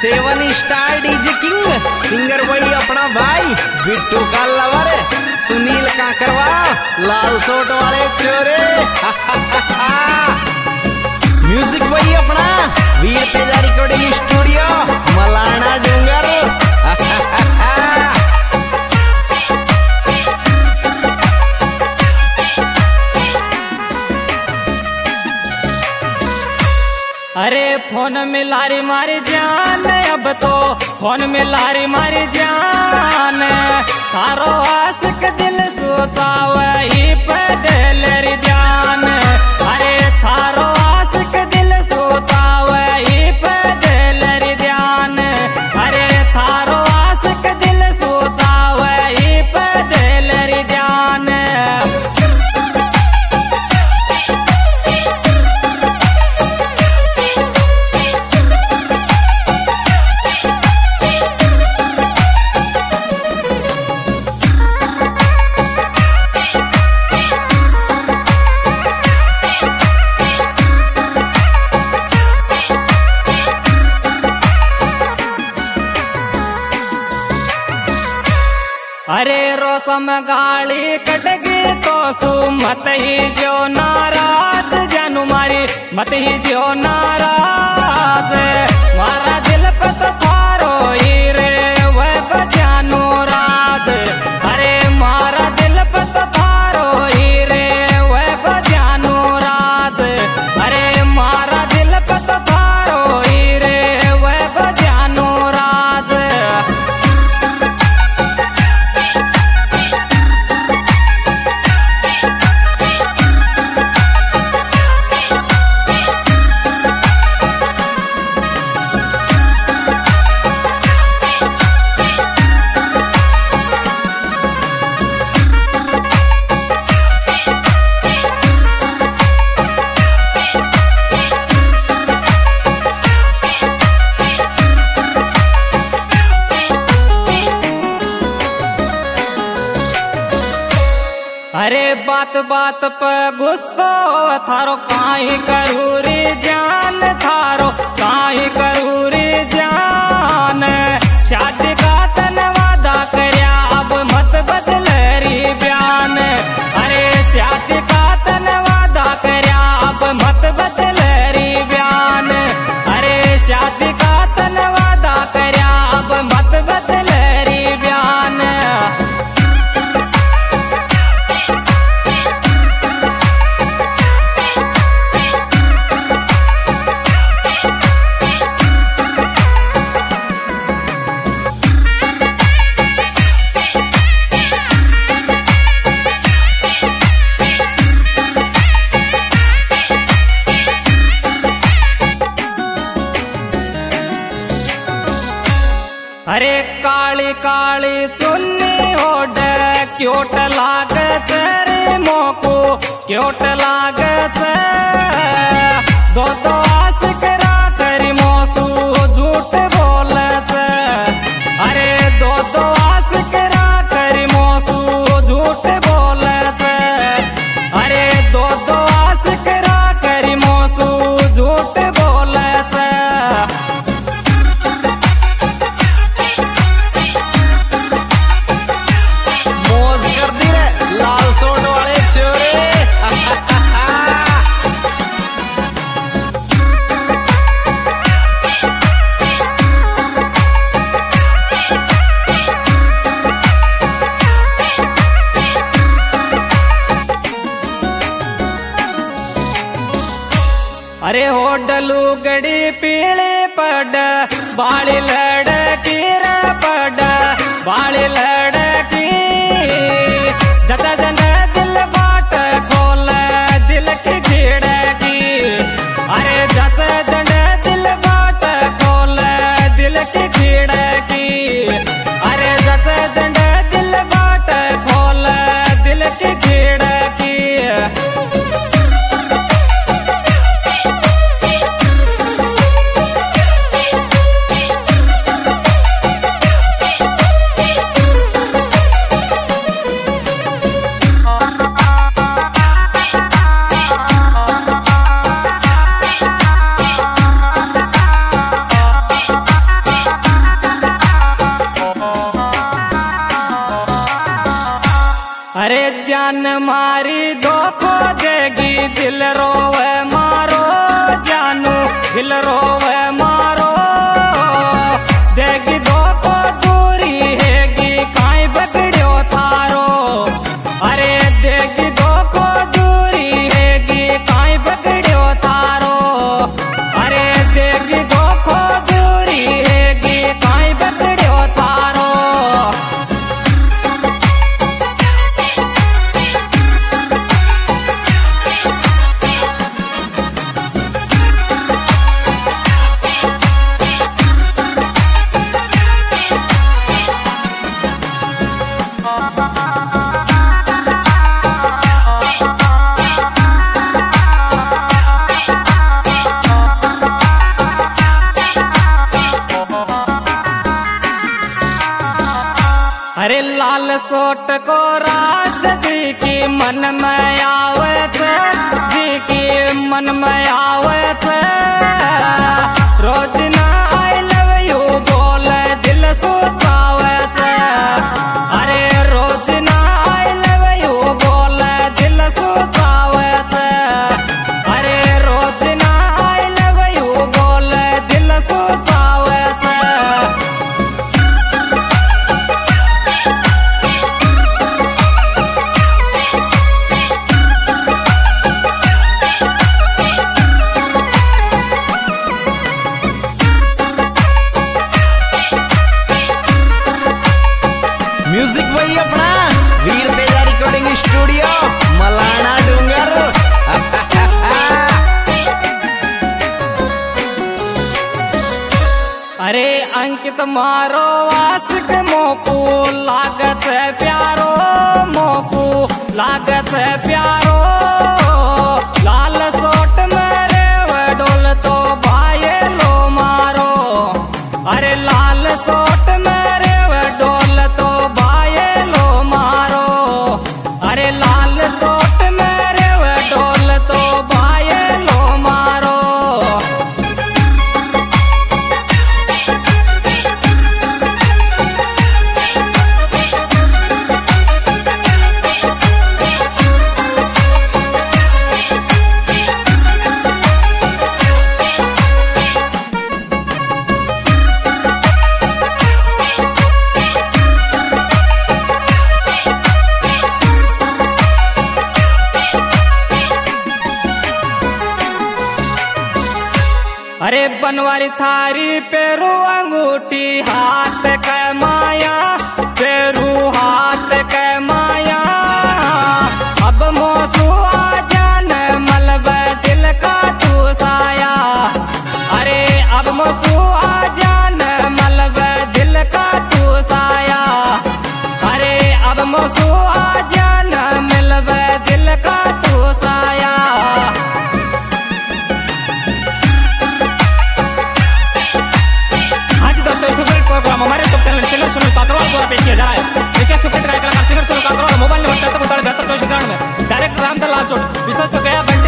7 star DJ king singer वही अपना भाई बिट्टू का लवर सुनील काकरवा लाल सोट वाले चोरे म्यूजिक वही अपना वीर तेजा रिकॉर्डिंग स्टूडियो मलाना डूंगर। अरे फोन में लारी मारी जान अब तो फोन में लारी मारी जान थारो आशिक दिल सोचा वही पे दिलेरी जान। अरे थारो आशिक दिल सोचा वही पे दिलेरी जान। अरे थारो आशिक दिल सोचा वही पे दिलेरी जान। अरे रोसम गाड़ी कटगी तो सुमत ही जो नाराज जानू मारी मत ही जो नाराज मारा दिल पे तो थारो ही रे वह जानू राज। अरे मारा दिल पे तो थारो ही रे वह जानू राज। अरे मारा दिल पे तो थारो ही रे वह जानू राज। अरे बात बात पे गुस्सो थारो काई करूरी जान थारो काई करूरी जान। शादी का तन वादा करया अब मत बदलरी बयान। अरे शादी का तन वादा करया अब मत बदलरी बयान। अरे शादी का तन वादा करया अब मत बदलरी बयान। अरे काली काली चुन्नी ओढ़ क्यूट लागे तेरे मोको क्यूट लागे ते दो दो आशिक रातरी मोसू झूठ बोले ते। अरे दो दो आशिक रातरी मोसू झूठ बोले ते। अरे दो दो आशिक रातरी मोसू झूठ बोले ते। लाल सोट वाले चोरे अरे होडलू गड़ी पीले पड़ बाली लड़की रे पड़ बाली लड़की जता जन दिल बाट खोल दिल की खिड़की। अरे जता जन दिल बाट खोल दिल की खिड़की। अरे जता जन दिल बाट खोल दिल की खिड़की। जान मारी धोखो देगी दिल रोवे मारो जानू दिल रोवे मारो देगी धोखो दूरी हैगी काई बगड़ो थारो अरे देगी धोखो दूरी हैगी काई बगड़ो थारो अरे देगी धोखो दूरी हैगी काई बगड़ो थारो अरे लाल सोट को राज जी की मन में आवे थे जी की मन में आवे थे रोज ना आई लव यू बोले दिल सोचावे थे अरे रोज ना आई लव यू बोले दिल सोचावे थे अरे रोज ना आई लव यू बोले दिल सोचावे थे म्यूजिक वही अपना वीर तेजा रिकॉर्डिंग स्टूडियो मलाना डूंगर। अरे अंकित मारो आशिक मोकू लागत है प्यारो मोकू लागत है प्यारो लाल सोट मेरे वडोल तो भाई लो मारो अरे लाल सोट मेरे वडोल तो भाई लो मारो अरे लाल सोट मेरे वडोल तो भाई लो मारो अरे बनवारी थारी पेरू अंगूठी हाथ के माया पेरू हाथ के माया अब मोसू आ जान मलब दिल का तू साया अरे अब मोसू आ जान मलब दिल का तू साया अरे अब मोसू आ जान मलब दिल का तू साया प्रोग्राम हमारे YouTube channel singer Sunil Kakarwal द्वारा पेश किया जा रहा है। देखिए सुपरहिट गायक कलाकार singer Sunil Kakarwal mobile number 73 42 24 24 में डायरेक्ट रामदल लाल चौक विश्वास गया